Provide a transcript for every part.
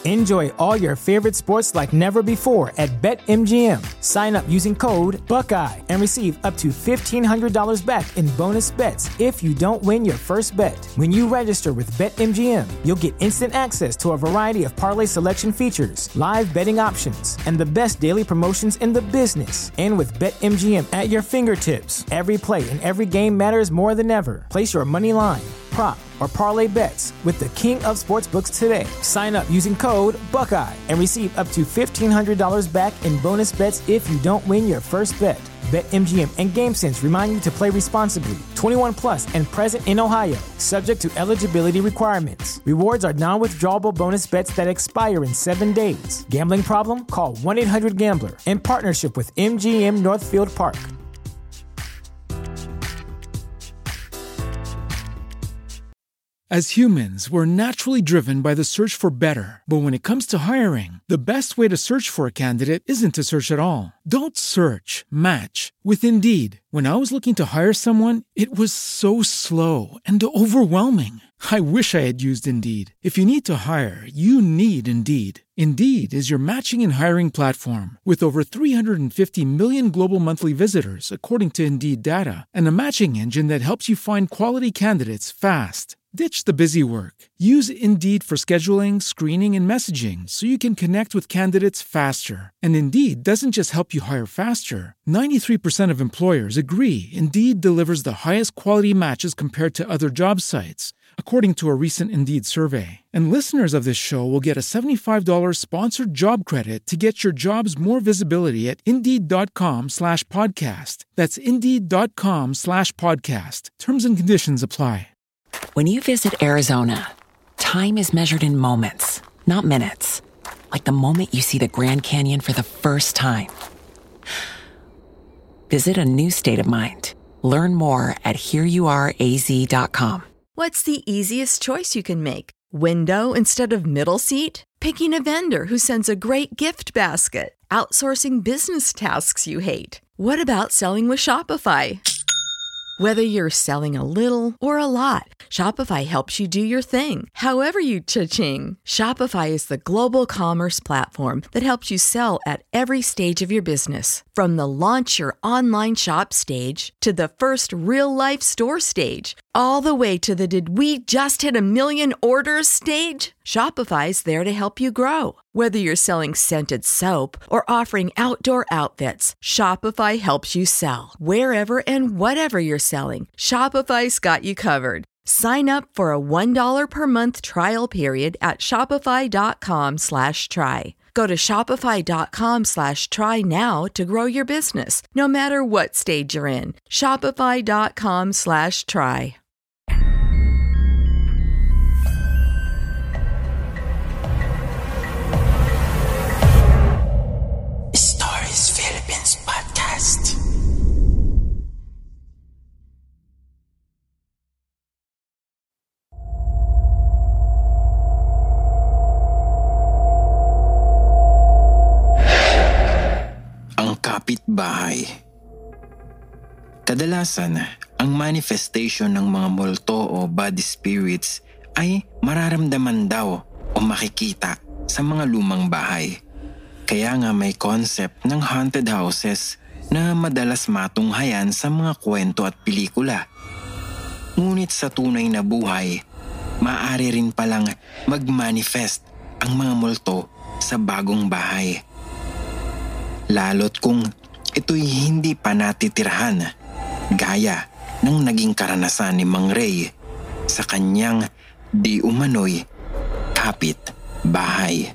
Enjoy all your favorite sports like never before at BetMGM. Sign up using code Buckeye and receive up to $1,500 back in bonus bets if you don't win your first bet. When you register with BetMGM, you'll get instant access to a variety of parlay selection features, live betting options, and the best daily promotions in the business. And with BetMGM at your fingertips, every play and every game matters more than ever. Place your money line, prop, or parlay bets with the king of sportsbooks today. Sign up using code Buckeye and receive up to $1,500 back in bonus bets if you don't win your first bet. BetMGM and GameSense remind you to play responsibly. 21 plus and present in Ohio, subject to eligibility requirements. Rewards are non-withdrawable bonus bets that expire in 7 days. Gambling problem? Call 1-800-GAMBLER. In partnership with MGM Northfield Park. As humans, we're naturally driven by the search for better. But when it comes to hiring, the best way to search for a candidate isn't to search at all. Don't search, match with Indeed. When I was looking to hire someone, it was so slow and overwhelming. I wish I had used Indeed. If you need to hire, you need Indeed. Indeed is your matching and hiring platform with over 350 million global monthly visitors, according to Indeed data, and a matching engine that helps you find quality candidates fast. Ditch the busy work. Use Indeed for scheduling, screening, and messaging so you can connect with candidates faster. And Indeed doesn't just help you hire faster. 93% of employers agree Indeed delivers the highest quality matches compared to other job sites, according to a recent Indeed survey. And listeners of this show will get a $75 sponsored job credit to get your jobs more visibility at Indeed.com/podcast. That's Indeed.com/podcast. Terms and conditions apply. When you visit Arizona, time is measured in moments, not minutes. Like the moment you see the Grand Canyon for the first time. Visit a new state of mind. Learn more at hereyouareaz.com. What's the easiest choice you can make? Window instead of middle seat? Picking a vendor who sends a great gift basket? Outsourcing business tasks you hate? What about selling with Shopify? Whether you're selling a little or a lot, Shopify helps you do your thing, however you cha-ching. Shopify is the global commerce platform that helps you sell at every stage of your business. From the launch your online shop stage to the first real-life store stage, all the way to the did we just hit 1 million orders stage. Shopify's there to help you grow. Whether you're selling scented soap or offering outdoor outfits, Shopify helps you sell. Wherever and whatever you're selling, Shopify's got you covered. Sign up for a $1 per month trial period at shopify.com/try. Go to shopify.com/try now to grow your business, no matter what stage you're in. Shopify.com/try. Stories Philippines Podcast. Ang kapitbahay. Kadalasan, ang manifestation ng mga multo o body spirits ay mararamdaman daw o makikita sa mga lumang bahay. Kaya nga may concept ng haunted houses na madalas matunghayan sa mga kwento at pelikula. Ngunit sa tunay na buhay, maaari rin palang mag-manifest ang mga multo sa bagong bahay. Lalo't kung ito'y hindi pa natitirahan, gaya ng naging karanasan ni Mang Ray sa kanyang di umano'y kapit bahay.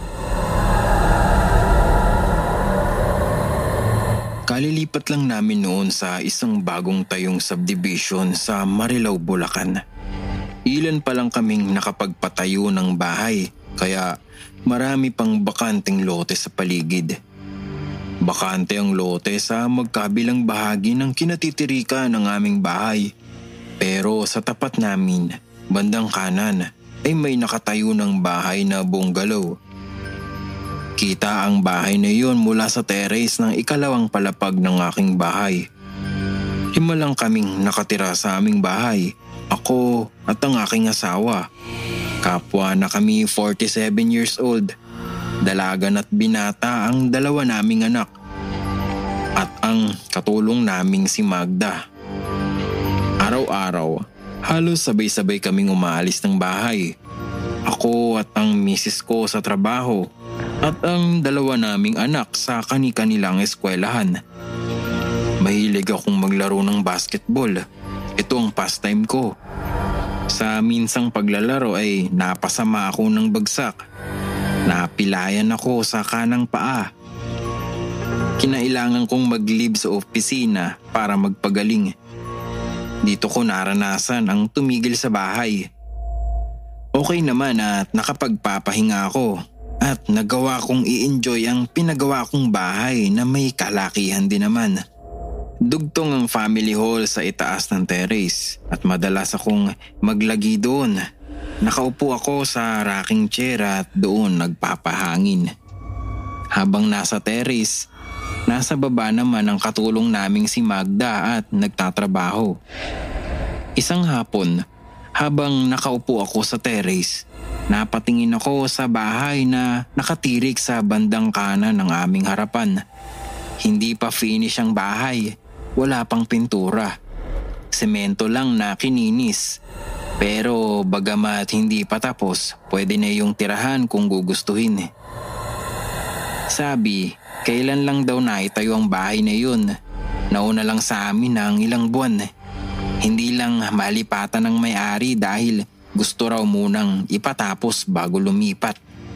Kalilipat lang namin noon sa isang bagong tayong subdivision sa Marilao, Bulacan. Ilan pa lang kaming nakapagpatayo ng bahay, kaya marami pang bakanteng lote sa paligid. Bakante ang lote sa magkabilang bahagi ng kinatitirika ng aming bahay. Pero sa tapat namin, bandang kanan, ay may nakatayo ng bahay na bungalow. Kita ang bahay na iyon mula sa terrace ng ikalawang palapag ng aking bahay. 5 lang kaming nakatira sa aming bahay, ako at ang aking asawa. Kapwa na kami 47 years old. Dalagan at binata ang dalawa naming anak. At ang katulong naming si Magda. Araw-araw, halos sabay-sabay kaming umaalis ng bahay. Ako at ang misis ko sa trabaho at ang dalawa naming anak sa kani-kanilang eskwelahan. Mahilig akong maglaro ng basketball. Ito ang pastime ko. Sa minsang paglalaro ay napasama ako ng bagsak. Napilayan ako sa kanang paa. Kinailangan kong mag-leave sa opisina para magpagaling. Dito ko naranasan ang tumigil sa bahay. Okay naman at nakapagpapahinga ako at nagawa kong i-enjoy ang pinagawa kong bahay na may kalakihan din naman. Dugtong ang family hall sa itaas ng terrace at madalas akong maglagi doon. Nakaupo ako sa rocking chair at doon nagpapahangin. Habang nasa terrace, nasa baba naman ang katulong naming si Magda at nagtatrabaho. Isang hapon, habang nakaupo ako sa terrace, napatingin ako sa bahay na nakatirik sa bandang kanan ng aming harapan. Hindi pa finish ang bahay, wala pang pintura. Semento lang na kininis. Pero bagamat hindi pa tapos, pwede na yung tirahan kung gugustuhin. Sabi, kailan lang daw naitayo ang bahay na yun. Nauna lang sa amin ng ilang buwan. Hindi lang malipatan ng may-ari dahil gusto raw munang ipatapos bago lumipat.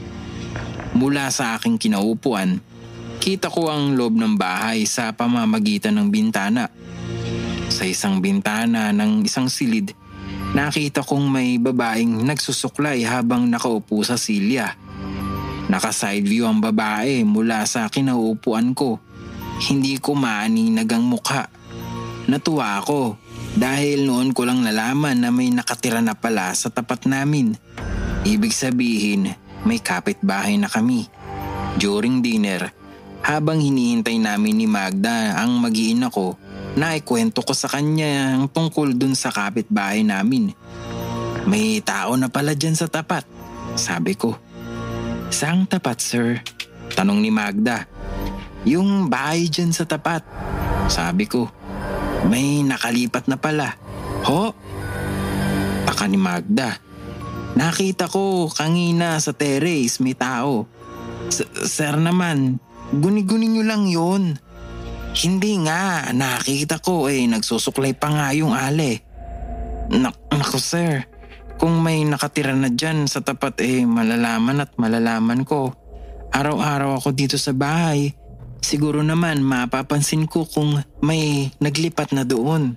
Mula sa aking kinaupuan, kita ko ang loob ng bahay sa pamamagitan ng bintana. Sa isang bintana ng isang silid, nakita kong may babaeng nagsusuklay habang nakaupo sa silya. Naka-side view ang babae mula sa kinauupuan ko. Hindi ko maaninag ang mukha. Natuwa ako dahil noon ko lang nalaman na may nakatira na pala sa tapat namin. Ibig sabihin, may kapitbahay na kami. During dinner, habang hinihintay namin ni Magda ang mag-iina ko, naikwento ko sa kanya ang tungkol dun sa kapitbahay namin. May tao na pala dyan sa tapat, sabi ko. Saang tapat, sir? Tanong ni Magda. Yung bahay dyan sa tapat, sabi ko. May nakalipat na pala. Ho? Taka ni Magda. Nakita ko kanina sa terrace may tao. Sir naman, guni-guni nyo lang yun. Hindi nga, nakita ko nagsusuklay pa nga yung ale. Naku sir, kung may nakatira na dyan sa tapat malalaman at malalaman ko. Araw-araw ako dito sa bahay. Siguro naman mapapansin ko kung may naglipat na doon.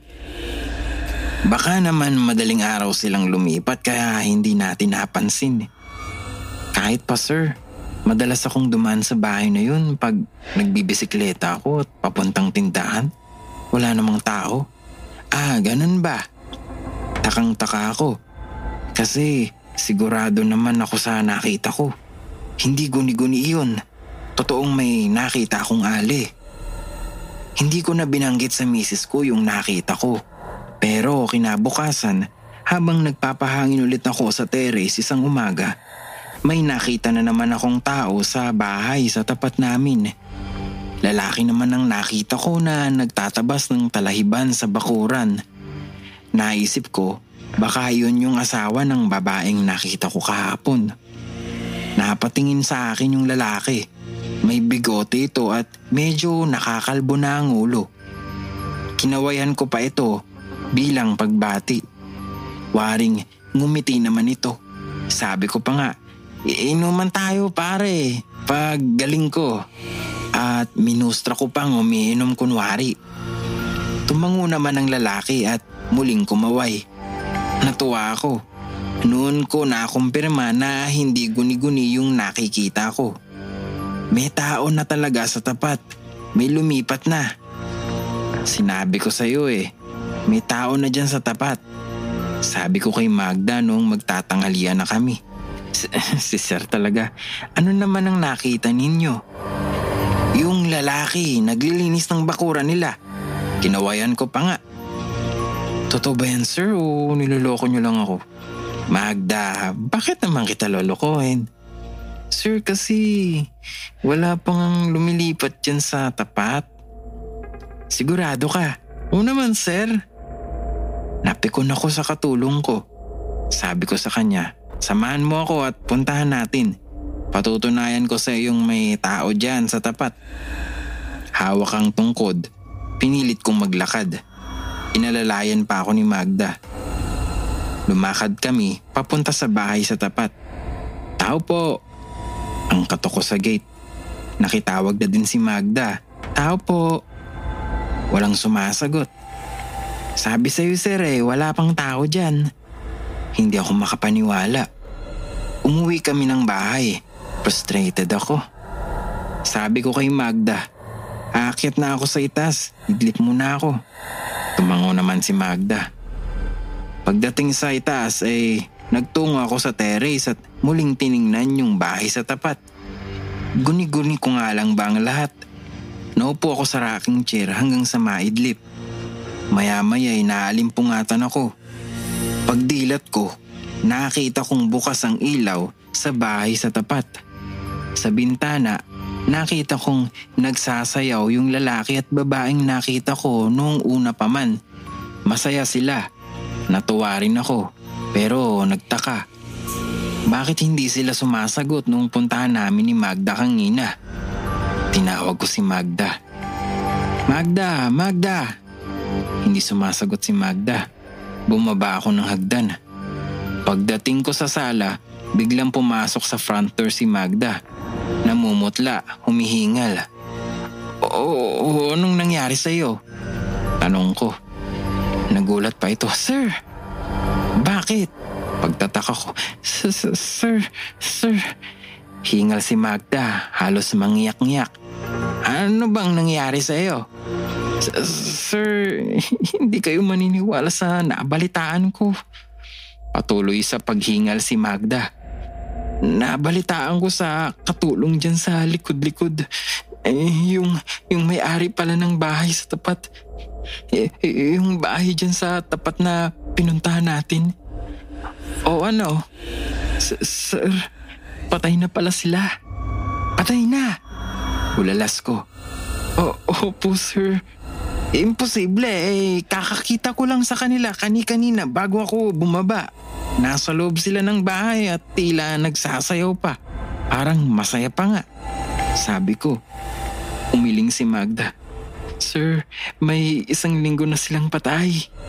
Baka naman madaling araw silang lumipat kaya hindi natin napansin. Kahit pa sir, madalas akong dumaan sa bahay na yun pag nagbibisikleta ako at papuntang tindahan. Wala namang tao. Ganun ba? Takang-taka ako. Kasi sigurado naman ako sa nakita ko. Hindi guni-guni yun. Totoong may nakita akong ali. Hindi ko na binanggit sa misis ko yung nakita ko. Pero kinabukasan, habang nagpapahangin ulit ako sa terrace isang umaga, may nakita na naman akong tao sa bahay sa tapat namin. Lalaki naman ang nakita ko na nagtatabas ng talahiban sa bakuran. Naisip ko, baka yun yung asawa ng babaeng nakita ko kahapon. Napatingin sa akin yung lalaki. May bigote ito at medyo nakakalbo na ang ulo. Kinawayan ko pa ito bilang pagbati. Waring ngumiti naman ito. Sabi ko pa nga, inuman tayo pare, pag galing ko. At minustra ko pang umiinom kunwari. Tumango naman ang lalaki at muling kumaway. Natuwa ako. Noon ko nakumpirma na hindi guni-guni yung nakikita ko. May tao na talaga sa tapat. May lumipat na. Sinabi ko sa'yo may tao na dyan sa tapat. Sabi ko kay Magda nung magtatanghalian na kami. Si sir talaga. Ano naman ang nakita ninyo? Yung lalaki naglilinis ng bakuran nila. Kinawayan ko pa nga. Totoo ba yan sir o niloloko nyo lang ako? Magda, bakit naman kita lolokohin? Sir, kasi wala pang lumilipat dyan sa tapat. Sigurado ka? Oo naman, sir. Napikon ako sa katulong ko. Sabi ko sa kanya, samahan mo ako at puntahan natin. Patutunayan ko sa iyong may tao dyan sa tapat. Hawak ang tungkod. Pinilit kong maglakad. Inalalayan pa ako ni Magda. Lumakad kami papunta sa bahay sa tapat. Tao po. Ang katok ko sa gate. Nakitawag na din si Magda. Tao po. Walang sumasagot. Sabi sa'yo sir wala pang tao dyan. Hindi ako makapaniwala. Umuwi kami ng bahay. Frustrated ako. Sabi ko kay Magda, aakyat na ako sa itas. Idlip muna ako. Tumango naman si Magda. Pagdating sa itaas nagtungo ako sa terrace at muling tiningnan yung bahay sa tapat. Guni-guni ko nga lang ba ang lahat? Naupo ako sa rocking chair hanggang sa maidlip. Maya-maya naalimpungatan ako. Pagdilat ko, nakita kong bukas ang ilaw sa bahay sa tapat. Sa bintana, nakita kong nagsasayaw yung lalaki at babaeng nakita ko noong una pa man. Masaya sila. Natuwa rin ako, pero nagtaka. Bakit hindi sila sumasagot nung puntahan namin ni Magda kanina? Tinawag ko si Magda. Magda, Magda! Hindi sumasagot si Magda. Bumaba ako ng hagdan. Pagdating ko sa sala, biglang pumasok sa front door si Magda. Namumutla, humihingal. Anong nangyari sa'yo? Tanong ko. Nagulat pa ito. Sir! Bakit? Pagtataka ko. Sir. Hingal si Magda, halos mangiyak-ngiyak. Ano bang nangyari sa iyo? Sir, hindi kayo maniniwala sa nabalitaan ko. Patuloy sa paghingal si Magda. Nabalitaan ko sa katulong dyan sa likod-likod. Yung may-ari pala ng bahay sa tapat. Yung bahay dyan sa tapat na pinuntahan natin. O ano? Sir, patay na pala sila. Patay na! Ulalas ko. Opo sir. Imposible kakakita ko lang sa kanila kanina bago ako bumaba. Nasa loob sila ng bahay at tila nagsasayaw pa. Parang masaya pa nga. Sabi ko. Umiling si Magda. Sir, may 1 linggo na silang patay.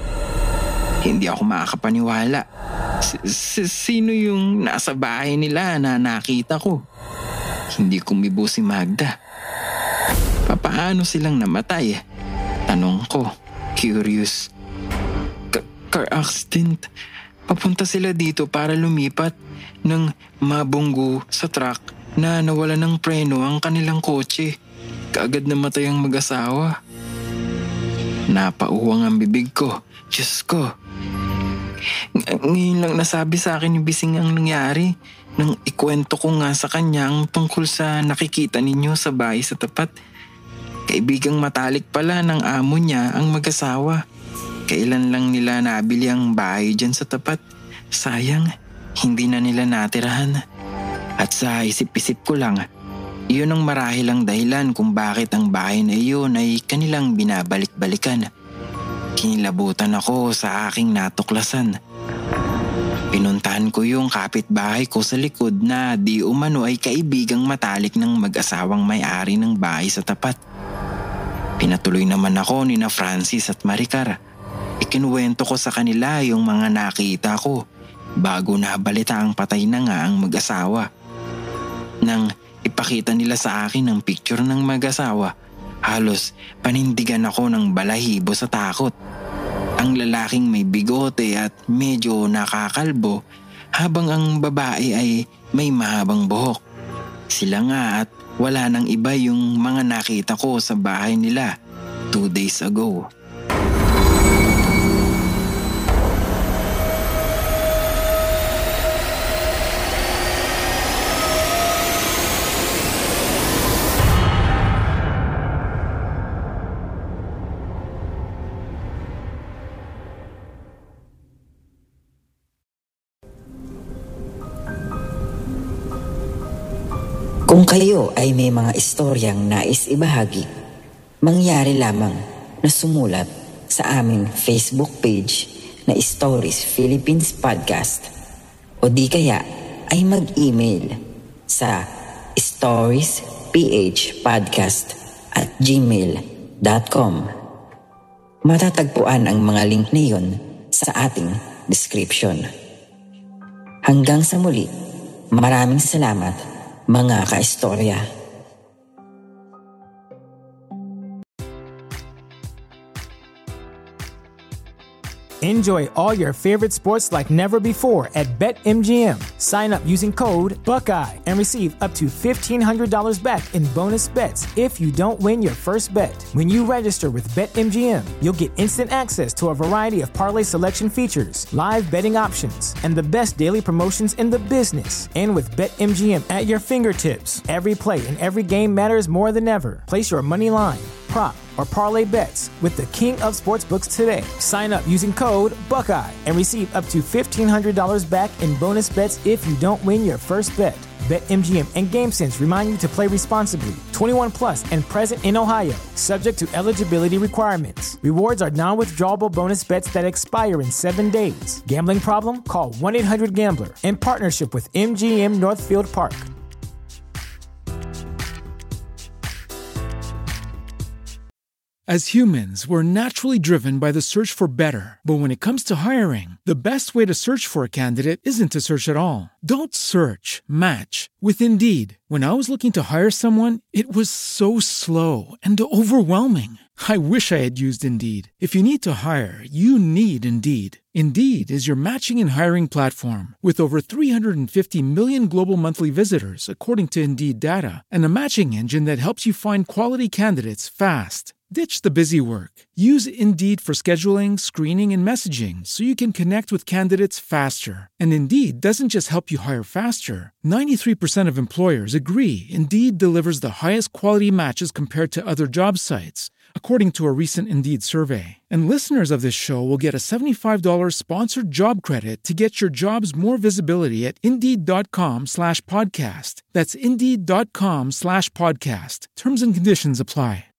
Hindi ako makakapaniwala. Sino yung nasa bahay nila na nakita ko? Hindi kumibo si Magda. Paano silang namatay? Tanong ko, curious. Car accident. Papunta sila dito para lumipat nang mabunggo sa truck na nawala ng preno ang kanilang kotse. Kaagad namatay ang mag-asawa. Napauwang ang bibig ko. Diyos ko. Ngayon lang nasabi sa akin ni Bising ang nangyari nang ikwento ko nga sa kanya ang tungkol sa nakikita ninyo sa bahay sa tapat. Kaibigang matalik pala ng amo niya ang mag-asawa. Kailan lang nila nabili ang bahay dyan sa tapat. Sayang, hindi na nila natirahan. At sa isip-isip ko lang, iyon ang marahil ang dahilan kung bakit ang bahay na iyon ay kanilang binabalik-balikan. Kinilabutan ako sa aking natuklasan. Pinuntahan ko yung kapitbahay ko sa likod na di umano ay kaibigang matalik ng mag-asawang may-ari ng bahay sa tapat. Pinatuloy naman ako ni na Francis at Maricar. Ikinuwento ko sa kanila yung mga nakita ko bago nabalita ang patay na nga ang mag-asawa. Nang ipakita nila sa akin ang picture ng mag-asawa, halos panindigan ako ng balahibo sa takot. Ang lalaking may bigote at medyo nakakalbo habang ang babae ay may mahabang buhok. Sila nga at wala nang iba yung mga nakita ko sa bahay nila 2 days ago. Kung kayo ay may mga istoryang nais ibahagi, mangyari lamang na sumulat sa aming Facebook page na Stories Philippines Podcast o di kaya ay mag-email sa storiesphpodcast@gmail.com. Matatagpuan ang mga link na iyon sa ating description. Hanggang sa muli, maraming salamat mga kaistorya. Enjoy all your favorite sports like never before at BetMGM. Sign up using code Buckeye and receive up to $1,500 back in bonus bets if you don't win your first bet. When you register with BetMGM, you'll get instant access to a variety of parlay selection features, live betting options, and the best daily promotions in the business. And with BetMGM at your fingertips, every play and every game matters more than ever. Place your money line, prop, or parlay bets with the king of sportsbooks today. Sign up using code Buckeye and receive up to $1,500 back in bonus bets if you don't win your first bet. BetMGM and GameSense remind you to play responsibly. 21 plus and present in Ohio, subject to eligibility requirements. Rewards are non-withdrawable bonus bets that expire in 7 days. Gambling problem? Call 1-800-GAMBLER in partnership with MGM Northfield Park. As humans, we're naturally driven by the search for better. But when it comes to hiring, the best way to search for a candidate isn't to search at all. Don't search, match with Indeed. When I was looking to hire someone, it was so slow and overwhelming. I wish I had used Indeed. If you need to hire, you need Indeed. Indeed is your matching and hiring platform with over 350 million global monthly visitors, according to Indeed data, and a matching engine that helps you find quality candidates fast. Ditch the busy work. Use Indeed for scheduling, screening, and messaging so you can connect with candidates faster. And Indeed doesn't just help you hire faster. 93% of employers agree Indeed delivers the highest quality matches compared to other job sites, according to a recent Indeed survey. And listeners of this show will get a $75 sponsored job credit to get your jobs more visibility at Indeed.com/podcast. That's Indeed.com/podcast. Terms and conditions apply.